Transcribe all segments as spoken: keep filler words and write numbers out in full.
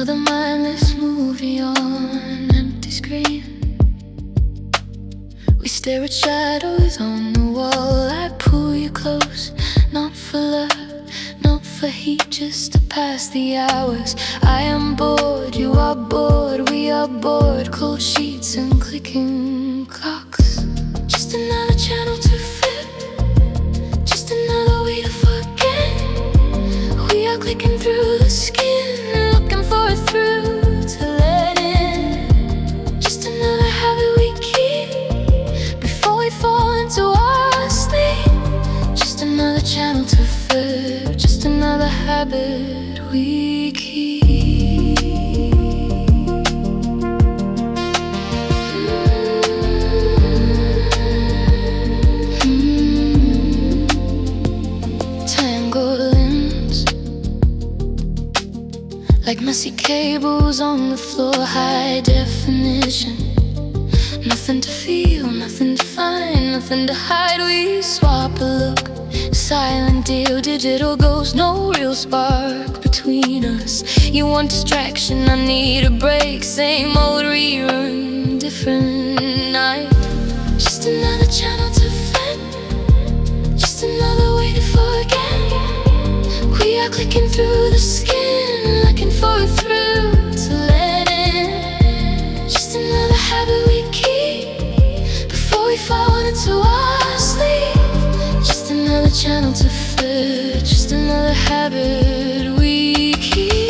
Another mindless movie on empty screen. We stare at shadows on the wall. I pull you close, not for love, not for heat, just to pass the hours. I am bored, you are bored, we are bored. Cold sheets and clicking clocks. Just another channel to flip, just another way to forget. We are clicking through the skin, looking for a through to let in. Just another habit we keep before we fall into our sleep. Just another channel to flip, just another habit we keep. Like messy cables on the floor, high definition. Nothing to feel, nothing to find, nothing to hide. We swap a look, silent deal, digital ghost, no real spark between us. You want distraction, I need a break. Same old rerun, different night. Just another channel to flip, just another way to forget. We are clicking through the skin, looking for a through to let in. Just another habit we keep before we fall into our sleep. Just another channel to flip, just another habit we keep.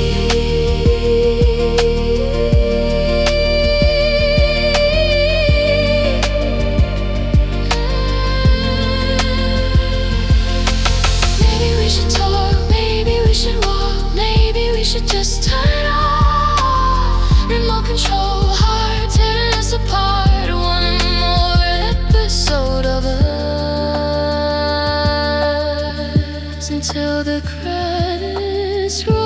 Maybe we should talk, maybe we should walk, maybe we should just turn off. Remote control, heart tearing us apart. One more episode of us until the credits roll.